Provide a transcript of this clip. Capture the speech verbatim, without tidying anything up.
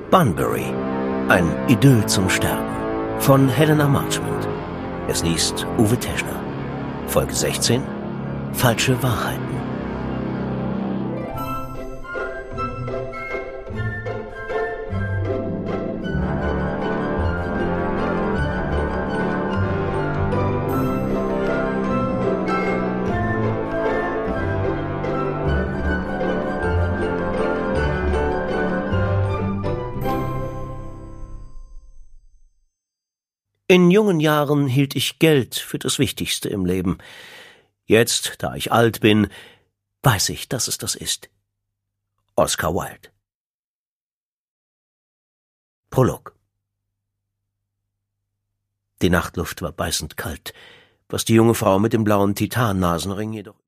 Bunbury, ein Idyll zum Sterben von Helena Marchmont. Es liest Uwe Teschner. Folge sechzehn. Falsche Wahrheiten. In jungen Jahren hielt ich Geld für das Wichtigste im Leben. Jetzt, da ich alt bin, weiß ich, dass es das ist. Oscar Wilde. Prolog. Die Nachtluft war beißend kalt, was die junge Frau mit dem blauen Titannasenring jedoch